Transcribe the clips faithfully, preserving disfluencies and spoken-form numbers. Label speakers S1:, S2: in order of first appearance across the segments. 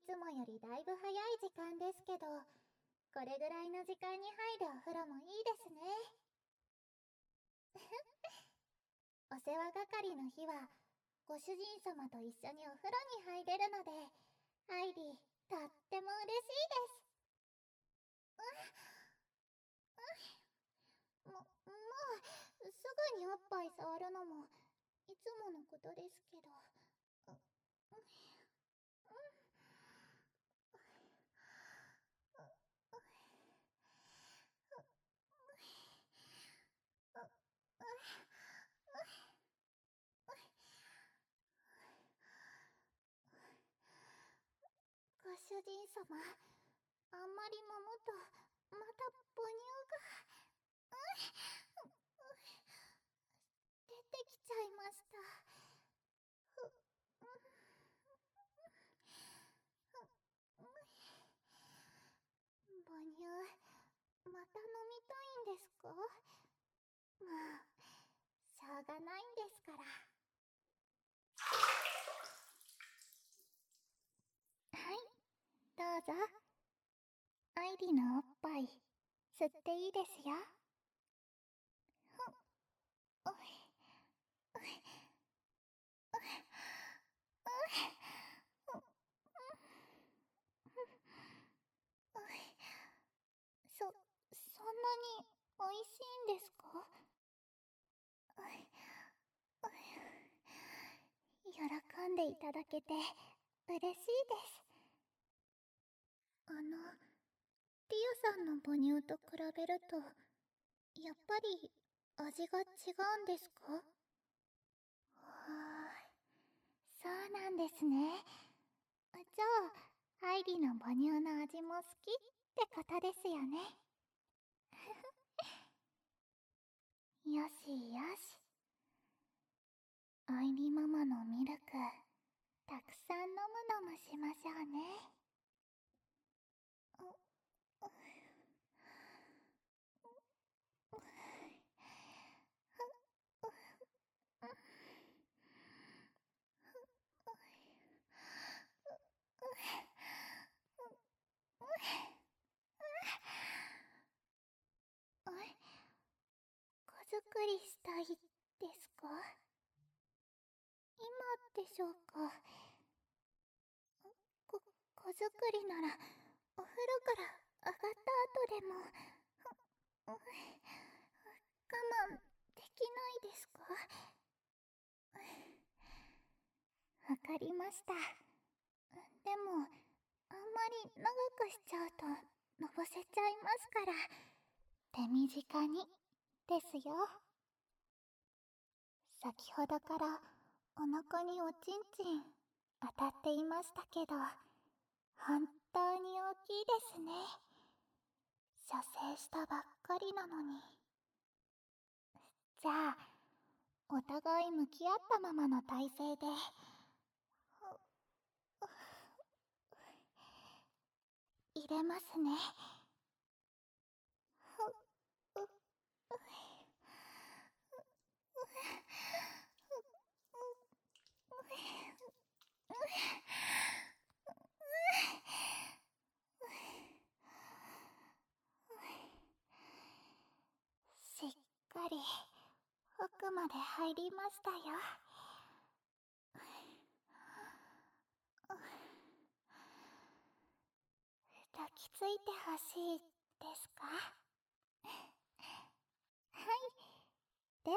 S1: つもよりだいぶ早い時間ですけど、これぐらいの時間に入るお風呂もいいですね。お世話係の日は、ご主人様と一緒にお風呂に入れるので、アイリー、とっても嬉しいです。も、もう、すぐにおっぱい触るのも、いつものことですけど。ご主人様、あんまり揉むと、また母乳が、出てきちゃいました。母乳、また飲みたいんですか？もう、しょうがないんですから。はい、どうぞ。アイリのおっぱい、吸っていいですよ。おい、おい、おい、おい、そ、そんなにおいしいんですか？喜んでいただけて嬉しいです。あの、ティアさんの母乳と比べると、やっぱり味が違うんですか？はあ、そうなんですね。じゃあ、アイリの母乳の味も好きってことですよね。よしよし。アイリママのミルク、たくさん飲む飲むしましょうね。子作りしたいですか？今でしょうか？こ、子作りなら、お風呂から上がった後でも、我慢できないですか？わかりました。でも、あんまり長くしちゃうと、のぼせちゃいますから、手短に、ですよ。先ほどからお腹におちんちん当たっていましたけど、本当に大きいですね。射精したばっかりなのに。じゃあ、お互い向き合ったままの体勢で、入れますね。しっかり奥まで入りましたよ。抱きついてほしいですか？はい、では。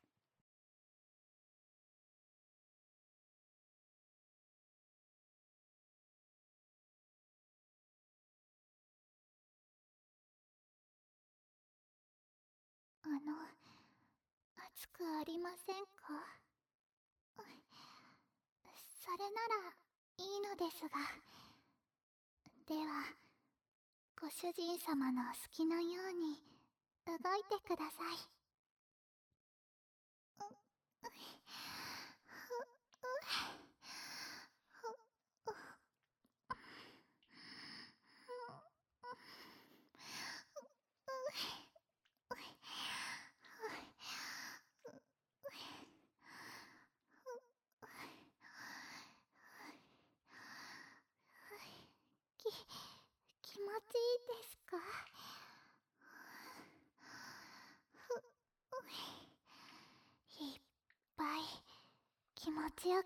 S1: あの、熱くありませんか？それならいいのですが。では、ご主人様の好きなように動いてください。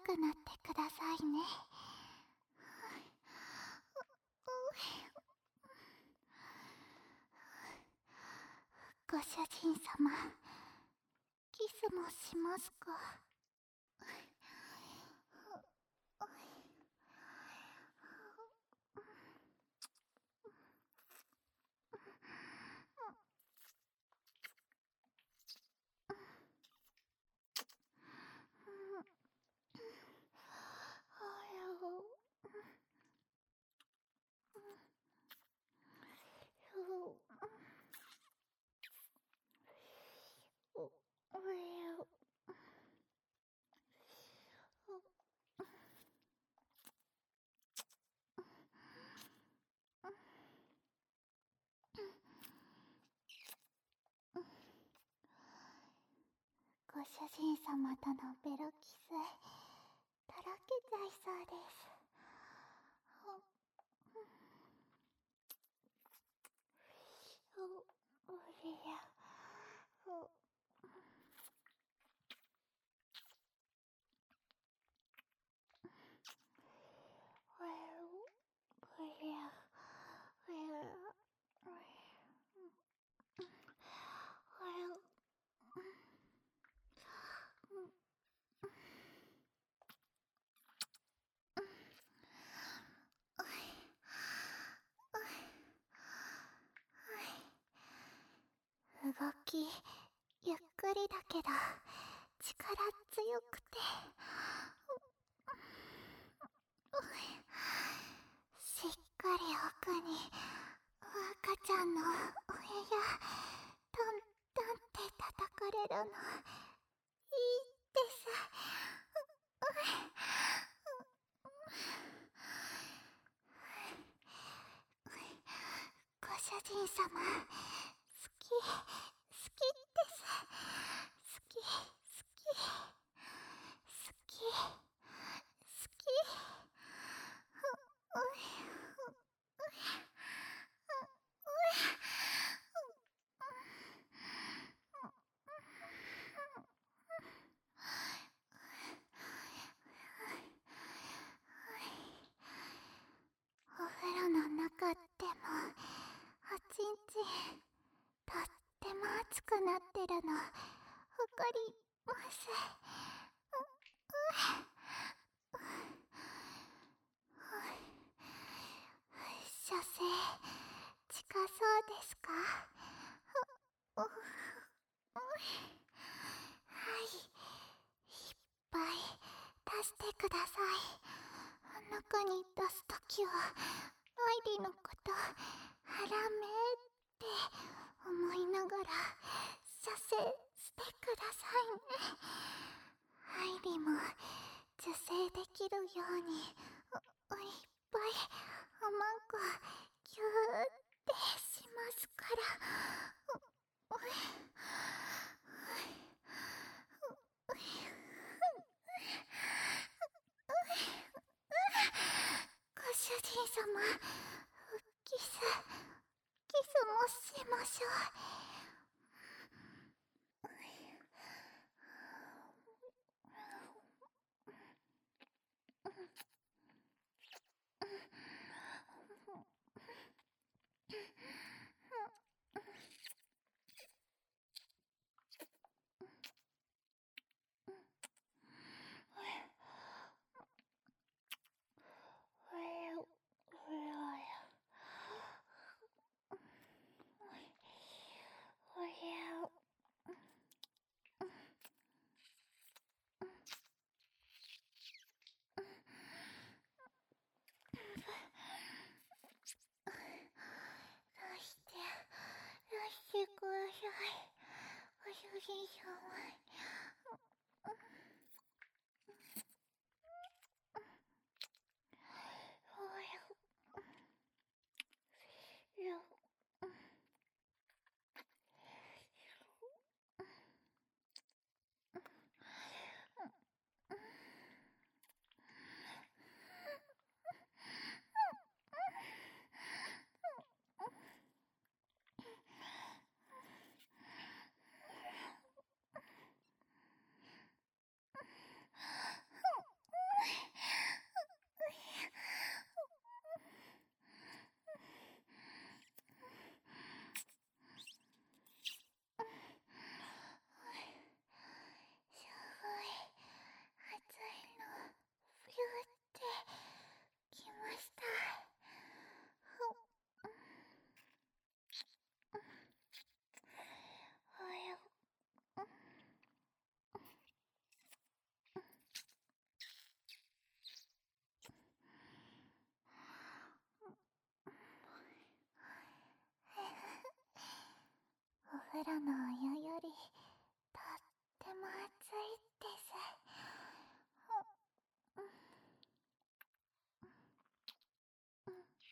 S1: くなってくださいね。ご主人様、キスもしますか？ご主人様とのベロキス、とろけちゃいそうです。お、おりゃ、お、おりゃ、おりゃ、動きゆっくりだけど力強くて、しっかり奥に赤ちゃんのお部屋トントンって叩かれるのいいです。ご主人様、好き好きです。好き好き好き好き。ううお風呂の中でもおちんちんとっても熱くなってるのわかります。射精近そうですか？おおはいいっぱい出してください。中に出すときはアイリのことハラメって思いながら射精してくださいね。アイリも受精できるようにおおいっぱいおまんこギューってしますから。おおいご主人様、キスキスもしましょう。出して、出してください。ご主人様。 風呂のお湯よりとっても暑いです。うん、うん、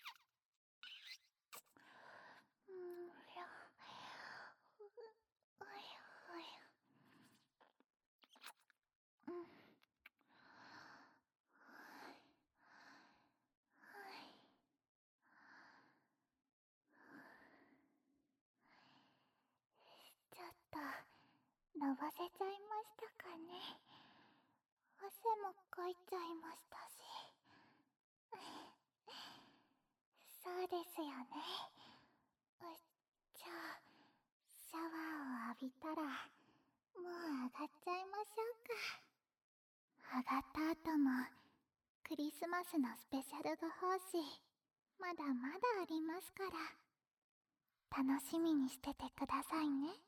S1: うん、ひゃ、う、おやおや、うん、はい、ちょっとのぼせちゃいましたかね。汗もかいちゃいましたし。そうですよね。うじゃあシャワーを浴びたらもう上がっちゃいましょうか。上がった後もクリスマスのスペシャルご奉仕まだまだありますから楽しみにしててくださいね。